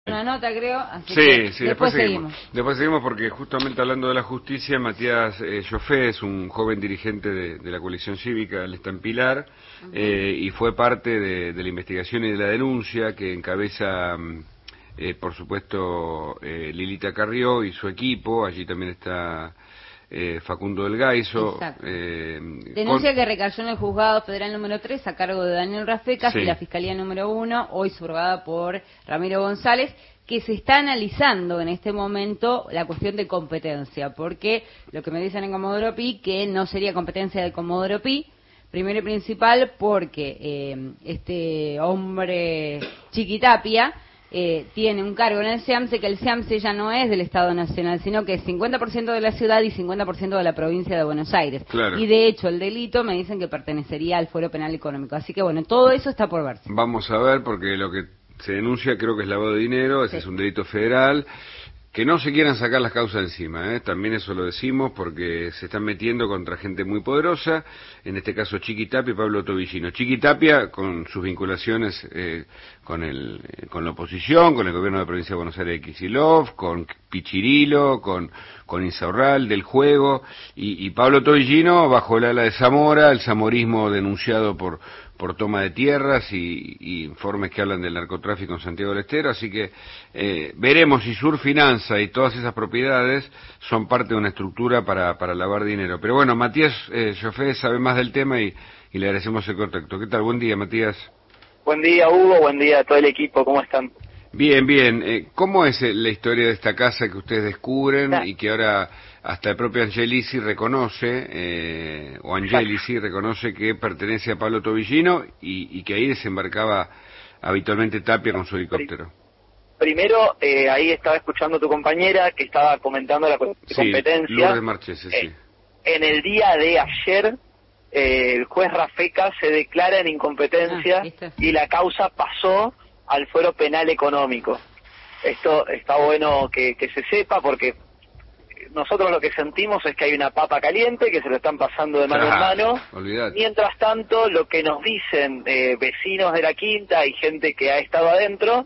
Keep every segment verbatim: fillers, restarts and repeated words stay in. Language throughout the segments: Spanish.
Una nota, creo, así Sí, que sí, después después seguimos. seguimos. Después seguimos porque justamente hablando de la justicia, Matías eh, Joffé es un joven dirigente de, de la coalición cívica, él está en Pilar, Uh-huh. eh, y fue parte de, de la investigación y de la denuncia que encabeza, mm, eh, por supuesto, eh, Lilita Carrió y su equipo, allí también está eh, Facundo del Gaiso. Exacto. Eh, Denuncia con... que recayó en el juzgado federal número tres a cargo de Daniel Rafecas Sí. y la fiscalía número uno, hoy subrogada por Ramiro González, que se está analizando en este momento la cuestión de competencia, porque lo que me dicen en Comodoro Pi, que no sería competencia de Comodoro Pi, primero y principal porque eh, este hombre Chiquitapia eh, tiene un cargo en el SEAMSE, que el SEAMSE ya no es del Estado Nacional, sino que es cincuenta por ciento de la ciudad y cincuenta por ciento de la provincia de Buenos Aires. Claro. Y de hecho el delito me dicen que pertenecería al Fuero Penal Económico. Así que bueno, todo eso está por verse. Vamos a ver, porque lo que se denuncia creo que es lavado de dinero, ese Sí. es un delito federal. Que no se quieran sacar las causas encima, ¿eh? También eso lo decimos porque se están metiendo contra gente muy poderosa, en este caso Chiqui Tapia y Pablo Tobillino. Chiqui Tapia con sus vinculaciones eh, con, el, eh, con la oposición, con el gobierno de la provincia de Buenos Aires de Kicillof, con Pichirilo, con, con Insaurral del Juego, y, y Pablo Tobillino bajo el ala de Zamora, el zamorismo denunciado por por toma de tierras y, y informes que hablan del narcotráfico en Santiago del Estero, así que eh, veremos si Surfinanza y todas esas propiedades son parte de una estructura para, para lavar dinero. Pero bueno, Matías eh, Joffé sabe más del tema y, y le agradecemos el contacto. ¿Qué tal? Buen día, Matías. Buen día, Hugo, buen día a todo el equipo, ¿cómo están? Bien, bien. Eh, ¿Cómo es la historia de esta casa que ustedes descubren Ya. y que ahora hasta el propio Angelici reconoce, eh, o Angelici reconoce que pertenece a Pablo Tobillino y, y que ahí desembarcaba habitualmente Tapia con su helicóptero? Primero, eh, ahí estaba escuchando a tu compañera que estaba comentando la co- Sí, competencia. Lourdes Marchese, sí. Eh, en el día de ayer, eh, el juez Rafecas se declara en incompetencia Ah, ¿viste? y la causa pasó al Fuero Penal Económico. Esto está bueno que, que se sepa porque nosotros lo que sentimos es que hay una papa caliente que se lo están pasando de mano en Claro, mano. olvidate. Mientras tanto, lo que nos dicen eh, vecinos de la quinta y gente que ha estado adentro,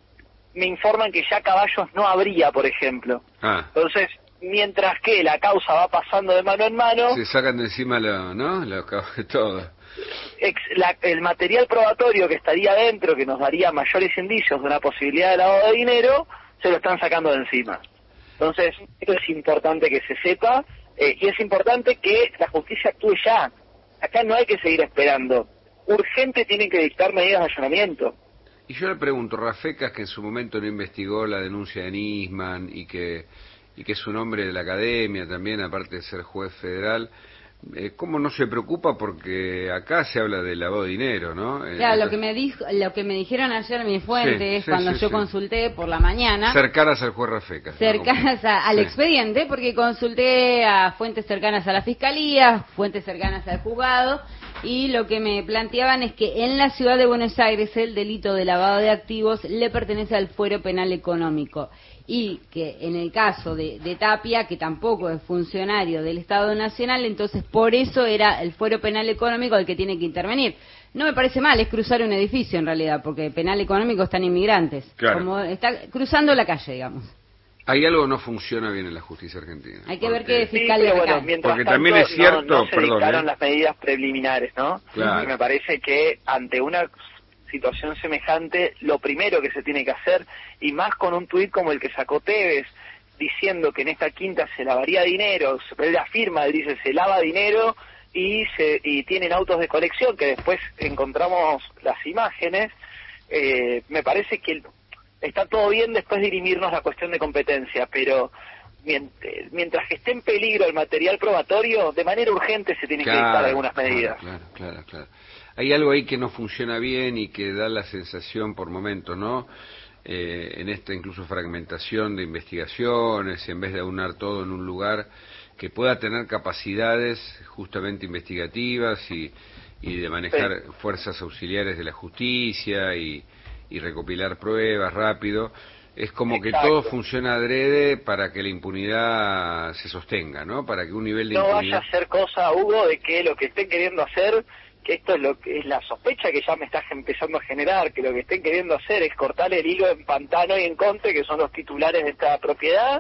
me informan que ya caballos no habría, por ejemplo. Ah, Entonces, mientras que la causa va pasando de mano en mano, se sacan de encima lo, ¿no? Lo, todo. ex, la, el material probatorio que estaría adentro, que nos daría mayores indicios de una posibilidad de lavado de dinero, se lo están sacando de encima. Entonces, esto es importante que se sepa, eh, y es importante que la justicia actúe ya. Acá no hay que seguir esperando. Urgente tienen que dictar medidas de allanamiento. Y yo le pregunto, Rafecas, que en su momento no investigó la denuncia de Nisman y que, y que es un hombre de la academia también, aparte de ser juez federal, eh, ¿cómo no se preocupa? Porque acá se habla de lavado de dinero, ¿no? Eh, Claro, lo entonces, que me dijo, lo que me dijeron ayer mis fuentes Sí, sí, cuando sí, yo sí. consulté por la mañana, cercanas al juez Rafecas. ¿no? cercanas a- al Sí. expediente, porque consulté a fuentes cercanas a la fiscalía, fuentes cercanas al juzgado, y lo que me planteaban es que en la ciudad de Buenos Aires el delito de lavado de activos le pertenece al Fuero Penal Económico, y que en el caso de, de Tapia, que tampoco es funcionario del Estado Nacional, entonces por eso era el Fuero Penal Económico el que tiene que intervenir. No me parece mal, es cruzar un edificio en realidad, porque penal económico están inmigrantes, Claro. como está cruzando la calle, digamos. Hay algo que no funciona bien en la justicia argentina. Hay que ver porque- qué Sí, fiscal pero le bueno, recae. mientras Porque tanto, también es cierto, no, no se perdón, dictaron ¿eh? las medidas preliminares, ¿no? Claro. Y me parece que ante una situación semejante, lo primero que se tiene que hacer, y más con un tuit como el que sacó Tevez, diciendo que en esta quinta se lavaría dinero, él afirma, él dice, se lava dinero y se y tienen autos de colección, que después encontramos las imágenes, eh, me parece que está todo bien después de dirimirnos la cuestión de competencia, pero mientras que esté en peligro el material probatorio, de manera urgente se tienen Claro, que dictar algunas medidas. Claro, claro, claro, claro. Hay algo ahí que no funciona bien y que da la sensación por momentos, ¿no? Eh, en esta incluso fragmentación de investigaciones, en vez de aunar todo en un lugar que pueda tener capacidades justamente investigativas y, y de manejar Sí. fuerzas auxiliares de la justicia y, y recopilar pruebas rápido. Es como Exacto. que todo funciona adrede para que la impunidad se sostenga, ¿no? Para que un nivel de No impunidad... vaya a ser cosa, Hugo, de que lo que estén queriendo hacer que esto es lo que es la sospecha que ya me está empezando a generar, que lo que estén queriendo hacer es cortar el hilo en Pantano y en Conte, que son los titulares de esta propiedad,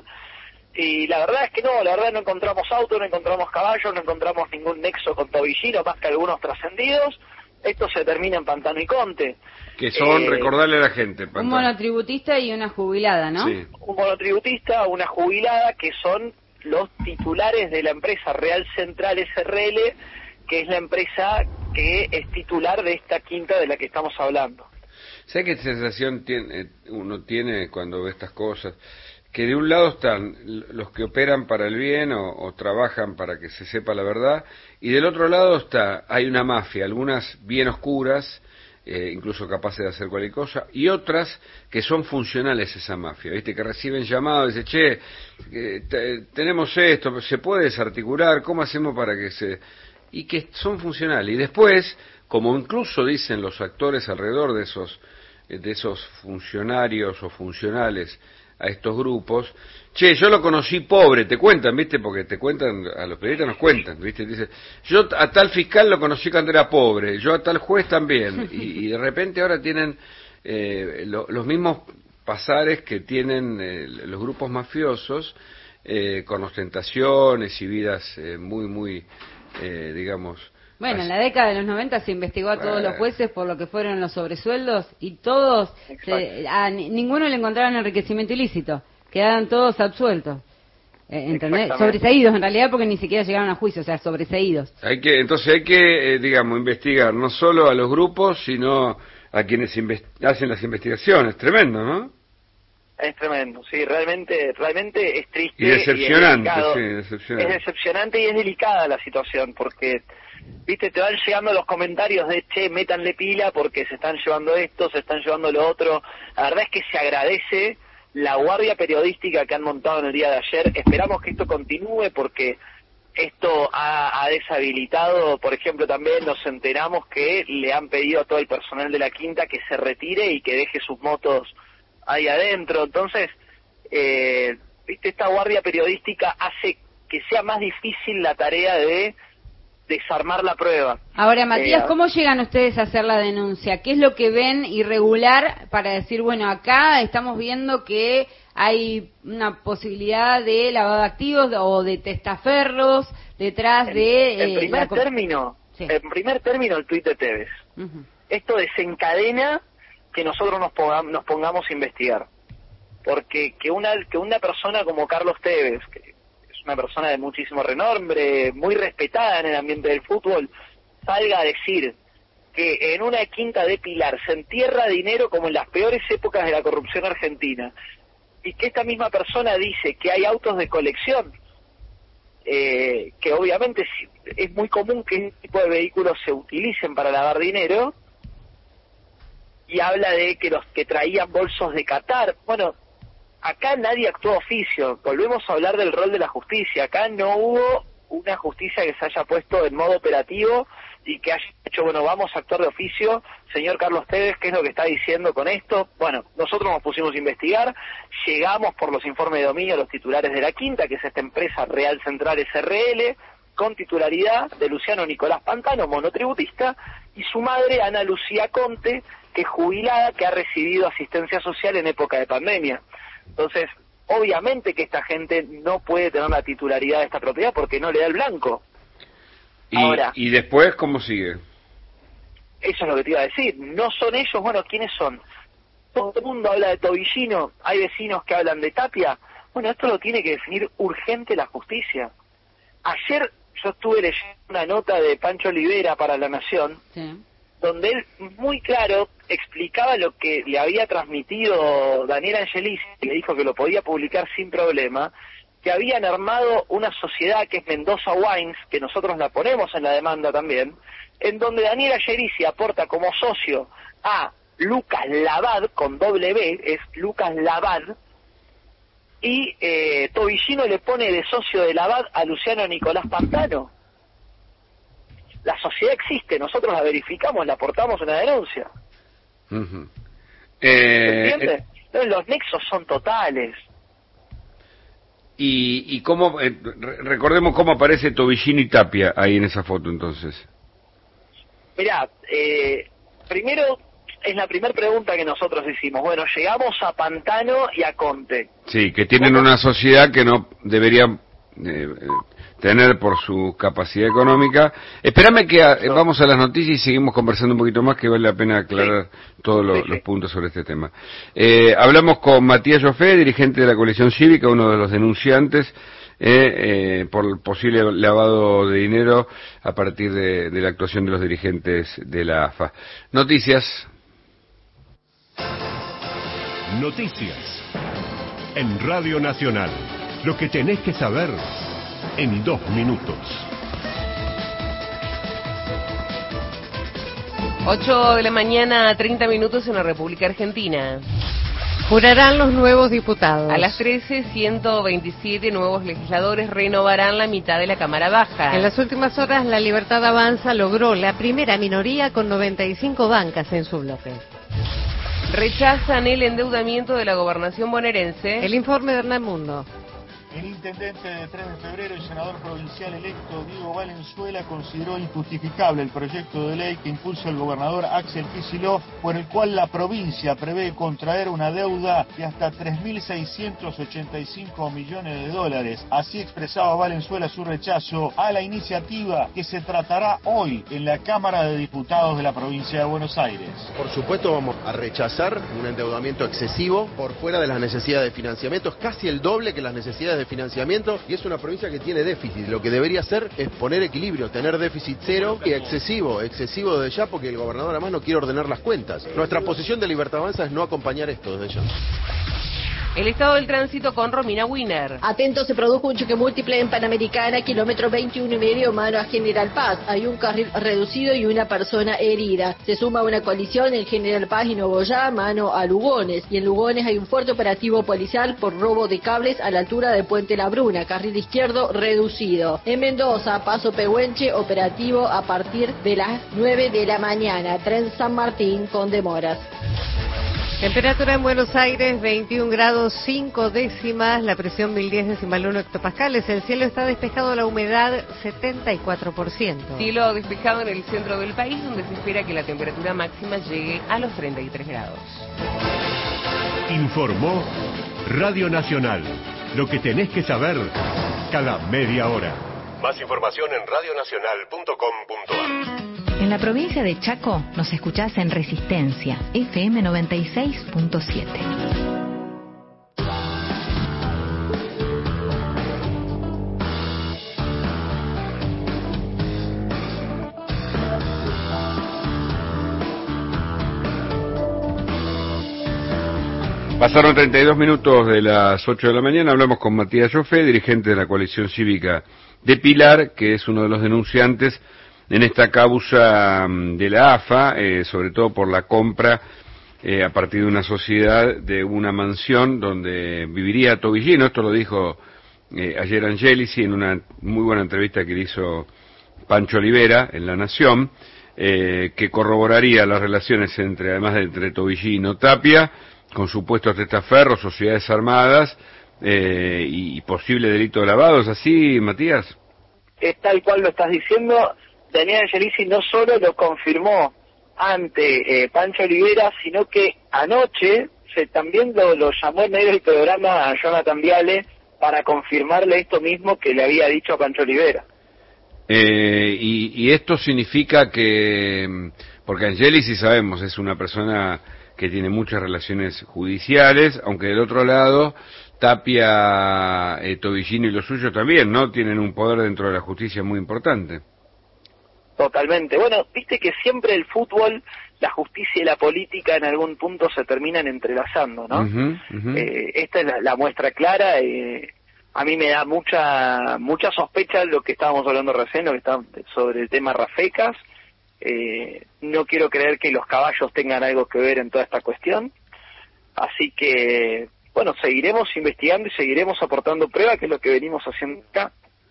y la verdad es que no, la verdad no encontramos auto, no encontramos caballos, no encontramos ningún nexo con Tobillino, más que algunos trascendidos. Esto se termina en Pantano y Conte. Que son, eh, recordarle a la gente, Pantano. Un monotributista y una jubilada, ¿no? Sí. Un monotributista, una jubilada, que son los titulares de la empresa Real Central S R L, que es la empresa que es titular de esta quinta de la que estamos hablando. ¿Sabes qué sensación tiene, uno tiene cuando ve estas cosas? Que de un lado están los que operan para el bien o, o trabajan para que se sepa la verdad, y del otro lado está, hay una mafia, algunas bien oscuras, eh, incluso capaces de hacer cualquier cosa, y otras que son funcionales a esa mafia, ¿viste? Que reciben llamados y dicen, che, eh, te, tenemos esto, se puede desarticular, ¿cómo hacemos para que se...? Y que son funcionales. Y después, como incluso dicen los actores alrededor de esos, de esos funcionarios o funcionales a estos grupos, che, yo lo conocí pobre, te cuentan, ¿viste? Porque te cuentan, a los periodistas nos cuentan, ¿viste? Dice, yo a tal fiscal lo conocí cuando era pobre, yo a tal juez también, y, y de repente ahora tienen eh, lo, los mismos pasares que tienen eh, los grupos mafiosos, eh, con ostentaciones y vidas eh, muy, muy, eh, digamos... Bueno, en la década de los noventa se investigó a todos los jueces por lo que fueron los sobresueldos y todos, se, a ninguno le encontraron enriquecimiento ilícito, quedaron todos absueltos, eh, ¿entendés? Sobreseídos en realidad porque ni siquiera llegaron a juicio, o sea, sobreseídos. Hay que, entonces hay que, eh, digamos, investigar no solo a los grupos, sino a quienes hacen las investigaciones, tremendo, ¿no? Es tremendo, sí, realmente, realmente es triste. Y decepcionante, y es sí, decepcionante. Es decepcionante y es delicada la situación, porque... Viste, te van llegando los comentarios de, che, métanle pila porque se están llevando esto, se están llevando lo otro. La verdad es que se agradece la guardia periodística que han montado en el día de ayer. Esperamos que esto continúe porque esto ha, ha deshabilitado, por ejemplo, también nos enteramos que le han pedido a todo el personal de la quinta que se retire y que deje sus motos ahí adentro. Entonces, eh, viste, esta guardia periodística hace que sea más difícil la tarea de desarmar la prueba. Ahora, Matías, eh, ¿cómo llegan ustedes a hacer la denuncia? ¿Qué es lo que ven irregular para decir, bueno, acá estamos viendo que hay una posibilidad de lavado de activos o de testaferros detrás en, de... En eh, primer la... término, sí. En primer término, el tuit de Tevez. Uh-huh. Esto desencadena que nosotros nos pongamos, nos pongamos a investigar. Porque que una, que una persona como Carlos Tevez, que una persona de muchísimo renombre, muy respetada en el ambiente del fútbol, salga a decir que en una quinta de Pilar se entierra dinero como en las peores épocas de la corrupción argentina, y que esta misma persona dice que hay autos de colección, eh, que obviamente es muy común que este tipo de vehículos se utilicen para lavar dinero, y habla de que los que traían bolsos de Qatar, bueno, acá nadie actuó a oficio, volvemos a hablar del rol de la justicia, acá no hubo una justicia que se haya puesto en modo operativo y que haya dicho, bueno, vamos a actuar de oficio, señor Carlos Tevez, ¿qué es lo que está diciendo con esto? Bueno, nosotros nos pusimos a investigar, llegamos por los informes de dominio a los titulares de la quinta, que es esta empresa Real Central S R L, con titularidad de Luciano Nicolás Pantano, monotributista, y su madre, Ana Lucía Conte, que es jubilada, que ha recibido asistencia social en época de pandemia. Entonces, obviamente que esta gente no puede tener la titularidad de esta propiedad porque no le da el blanco. ¿Y, Ahora, ¿y después cómo sigue? Eso es lo que te iba a decir. No son ellos, bueno, ¿quiénes son? Todo el mundo habla de Tobillino, hay vecinos que hablan de Tapia. Bueno, esto lo tiene que definir urgente la justicia. Ayer yo estuve leyendo una nota de Pancho Olivera para La Nación, sí, donde él muy claro explicaba lo que le había transmitido Daniel Angelici, y le dijo que lo podía publicar sin problema, que habían armado una sociedad que es Mendoza Wines, que nosotros la ponemos en la demanda también, en donde Daniel Angelici aporta como socio a Lucas Labad, con doble B, es Lucas Labad, y eh, Tobillino le pone de socio de Labad a Luciano Nicolás Pantano. La sociedad existe, nosotros la verificamos, la aportamos en la denuncia. Uh-huh. eh, ¿Entiendes? Eh, Entonces los nexos son totales. Y, y cómo, eh, recordemos cómo aparece Tobillino y Tapia ahí en esa foto entonces. Mirá, eh, primero es la primera pregunta que nosotros hicimos. Bueno, llegamos a Pantano y a Conte. Sí, que tienen una sociedad que no debería eh, tener por su capacidad económica. Espérame que a, vamos a las noticias y seguimos conversando un poquito más, que vale la pena aclarar sí. todos lo, sí, sí. los puntos sobre este tema. Eh, hablamos con Matías Joffé, dirigente de la coalición cívica, uno de los denunciantes eh, eh, por el posible lavado de dinero a partir de, de la actuación de los dirigentes de la A F A. Noticias. Noticias en Radio Nacional. Lo que tenés que saber en dos minutos. ocho de la mañana, treinta minutos en la República Argentina. Jurarán los nuevos diputados. A las trece, ciento veintisiete nuevos legisladores renovarán la mitad de la Cámara Baja. En las últimas horas, La Libertad Avanza logró la primera minoría con noventa y cinco bancas en su bloque. Rechazan el endeudamiento de la gobernación bonaerense. El informe de Hernán Mundo. El intendente de tres de febrero y senador provincial electo Diego Valenzuela consideró injustificable el proyecto de ley que impulsa el gobernador Axel Kicillof, por el cual la provincia prevé contraer una deuda de hasta tres mil seiscientos ochenta y cinco millones de dólares. Así expresaba Valenzuela su rechazo a la iniciativa que se tratará hoy en la Cámara de Diputados de la provincia de Buenos Aires. Por supuesto vamos a rechazar un endeudamiento excesivo por fuera de las necesidades de financiamiento, es casi el doble que las necesidades de financiamiento, y es una provincia que tiene déficit. Lo que debería hacer es poner equilibrio, tener déficit cero y excesivo, excesivo desde ya, porque el gobernador además no quiere ordenar las cuentas. Nuestra posición de Libertad Avanza es no acompañar esto desde ya. El estado del tránsito con Romina Wiener. Atento, se produjo un choque múltiple en Panamericana, kilómetro veintiuno y medio, mano a General Paz. Hay un carril reducido y una persona herida. Se suma una colisión en General Paz y Nogoyá, mano a Lugones. Y en Lugones hay un fuerte operativo policial por robo de cables a la altura de Puente La Bruna, carril izquierdo reducido. En Mendoza, Paso Pehuenche, operativo a partir de las nueve de la mañana. Tren San Martín con demoras. Temperatura en Buenos Aires, veintiún grados cinco décimas, la presión mil diez decimal uno hectopascales, el cielo está despejado, la humedad setenta y cuatro por ciento. Cielo despejado en el centro del país, donde se espera que la temperatura máxima llegue a los treinta y tres grados. Informó Radio Nacional, lo que tenés que saber cada media hora. Más información en radio nacional punto com punto a r. En la provincia de Chaco nos escuchás en Resistencia, F M noventa y seis punto siete. Pasaron treinta y dos minutos de las ocho de la mañana, hablamos con Matías Joffé, dirigente de la coalición cívica de Pilar, que es uno de los denunciantes en esta causa de la A F A, eh, sobre todo por la compra eh, a partir de una sociedad de una mansión donde viviría Tobillino. Esto lo dijo eh, ayer Angelici en una muy buena entrevista que le hizo Pancho Olivera en La Nación, eh, que corroboraría las relaciones entre, además de entre Tobillino y Tapia, con supuestos testaferros, sociedades armadas eh, y, y posible delito de lavado. ¿Es así, Matías? Es tal cual lo estás diciendo. Daniel Angelici no solo lo confirmó ante eh, Pancho Olivera, sino que anoche se también lo, lo llamó en medio del programa a Jonathan Viale para confirmarle esto mismo que le había dicho a Pancho Olivera. Eh, y, y esto significa que, porque Angelici sabemos es una persona que tiene muchas relaciones judiciales, aunque del otro lado Tapia, eh, Tobillino y los suyos también, ¿no? Tienen un poder dentro de la justicia muy importante. Totalmente. Bueno, viste que siempre el fútbol, la justicia y la política en algún punto se terminan entrelazando, ¿no? Uh-huh, uh-huh. Eh, esta es la, la muestra clara. Eh, a mí me da mucha mucha sospecha lo que estábamos hablando recién, lo que está sobre el tema Rafecas. Eh, no quiero creer que los caballos tengan algo que ver en toda esta cuestión. Así que, bueno, seguiremos investigando y seguiremos aportando pruebas, que es lo que venimos haciendo acá.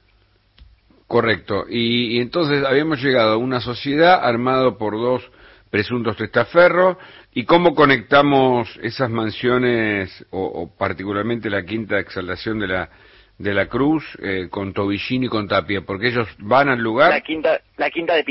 Correcto. Y, y entonces habíamos llegado a una sociedad armado por dos presuntos testaferros. ¿Y cómo conectamos esas mansiones, o, o particularmente la quinta exaltación de la de la Cruz, eh, con Tobillino y con Tapia? Porque ellos van al lugar. La quinta, la quinta de Pilar.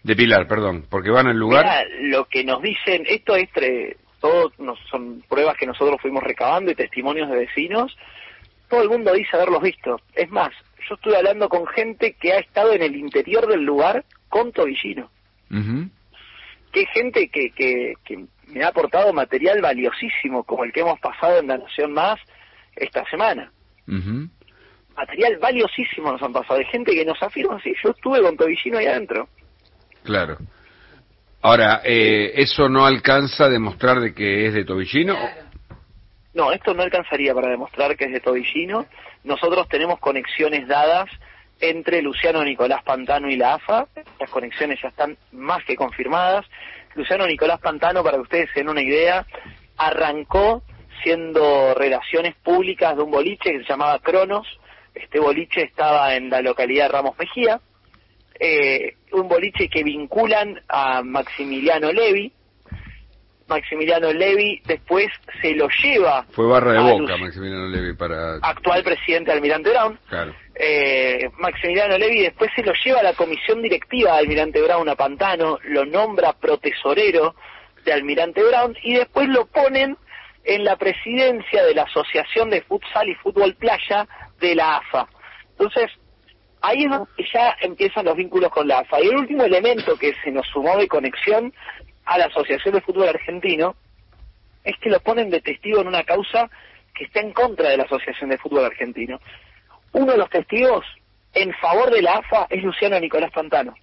De Pilar, perdón, porque van al lugar. Mirá, lo que nos dicen, esto es, tre- todo nos, son pruebas que nosotros fuimos recabando y testimonios de vecinos, todo el mundo dice haberlos visto. Es más, yo estuve hablando con gente que ha estado en el interior del lugar con Tobillino. Uh-huh. Que gente que, que, que me ha aportado material valiosísimo, como el que hemos pasado en La Nación Más esta semana. Uh-huh. Material valiosísimo nos han pasado, de gente que nos afirma, sí, yo estuve con Tobillino ahí adentro. Claro. Ahora, eh, ¿eso no alcanza a demostrar de que es de Tobillino? No, esto no alcanzaría para demostrar que es de Tobillino. Nosotros tenemos conexiones dadas entre Luciano Nicolás Pantano y la A F A. Estas conexiones ya están más que confirmadas. Luciano Nicolás Pantano, para que ustedes se den una idea, arrancó siendo relaciones públicas de un boliche que se llamaba Cronos. Este boliche estaba en la localidad de Ramos Mejía. Eh, un boliche que vinculan a Maximiliano Levi. Maximiliano Levi después se lo lleva... Fue barra de a Boca, Luci- Maximiliano Levi, para... actual presidente de Almirante Brown. Claro. Eh, Maximiliano Levi después se lo lleva a la comisión directiva de Almirante Brown a Pantano, lo nombra protesorero de Almirante Brown y después lo ponen en la presidencia de la Asociación de Futsal y Fútbol Playa de la A F A. Entonces, ahí es donde ya empiezan los vínculos con la A F A. Y el último elemento que se nos sumó de conexión a la Asociación de Fútbol Argentino es que lo ponen de testigo en una causa que está en contra de la Asociación de Fútbol Argentino. Uno de los testigos en favor de la A F A es Luciano Nicolás Pantano.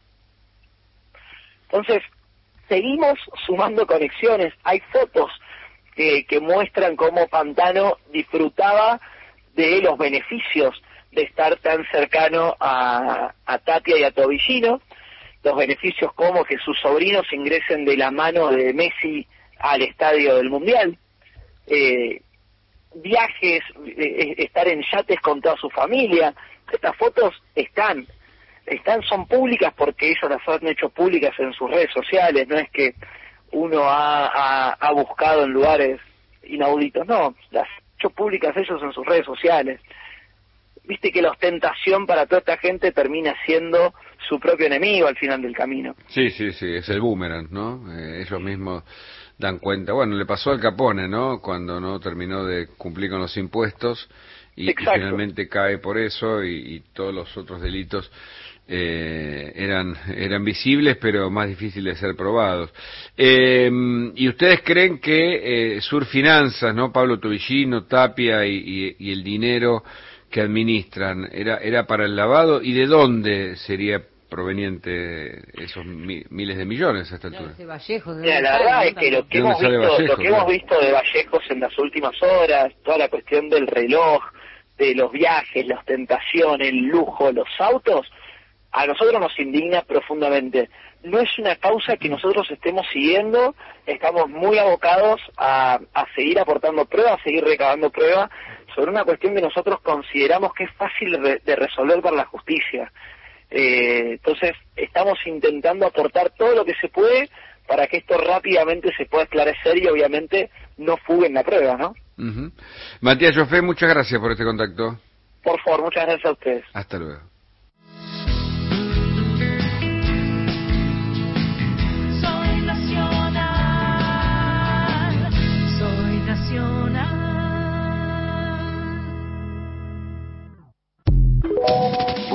Entonces, seguimos sumando conexiones. Hay fotos que, que muestran cómo Pantano disfrutaba de los beneficios de estar tan cercano a, a Tapia y a Tobillino, los beneficios como que sus sobrinos ingresen de la mano de Messi al estadio del Mundial, eh, viajes, eh, estar en yates con toda su familia. Estas fotos están, están, son públicas porque ellos las han hecho públicas en sus redes sociales, no es que uno ha, ha, ha buscado en lugares inauditos, no, las han hecho públicas ellos en sus redes sociales. Viste que la ostentación para toda esta gente termina siendo su propio enemigo al final del camino. Sí, sí, sí, es el boomerang, ¿no? Eh, ellos mismos dan cuenta. Bueno, le pasó al Capone, ¿no? Cuando no terminó de cumplir con los impuestos y, y finalmente cae por eso y, y todos los otros delitos eh, eran eran visibles pero más difíciles de ser probados. Eh, ¿Y ustedes creen que eh, Surfinanzas, ¿no? Pablo Tobillino, Tapia y, y, y el dinero que administran, ¿era era para el lavado? ¿Y de dónde sería proveniente esos mi, miles de millones a esta altura? De Vallejo, de Mira, la verdad es que lo que, hemos visto, Vallejo, lo que hemos visto de Vallejos en las últimas horas, toda la cuestión del reloj, de los viajes, la ostentación, el lujo, los autos, a nosotros nos indigna profundamente. No es una causa que nosotros estemos siguiendo, estamos muy abocados a, a seguir aportando pruebas, a seguir recabando pruebas sobre una cuestión que nosotros consideramos que es fácil de, de resolver para la justicia. Eh, entonces, estamos intentando aportar todo lo que se puede para que esto rápidamente se pueda esclarecer y obviamente no fuguen la prueba, ¿no? Uh-huh. Matías Joffé, muchas gracias por este contacto. Por favor, muchas gracias a ustedes. Hasta luego.